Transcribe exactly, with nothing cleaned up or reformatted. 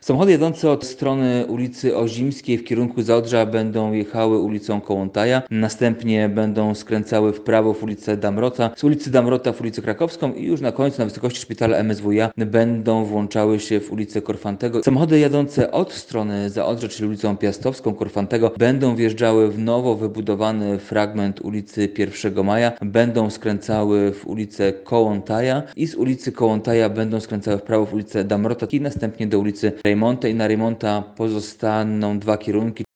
Samochody jadące od strony ulicy Ozimskiej w kierunku Zaodrza będą jechały ulicą Kołłątaja, następnie będą skręcały w prawo w ulicę Damrota, z ulicy Damrota w ulicę Krakowską i już na końcu na wysokości szpitala M S W A będą włączały się w ulicę Korfantego. Samochody jadące od strony Zaodrza, czyli ulicą Piastowską Korfantego, będą wjeżdżały w nowo wybudowany fragment ulicy pierwszego Maja, będą skręcały w ulicę Kołłątaja i z ulicy Kołłątaja będą skręcały w prawo w ulicę Damrota i następnie do ulicy Rejmonta i na Rejmonta pozostaną dwa kierunki.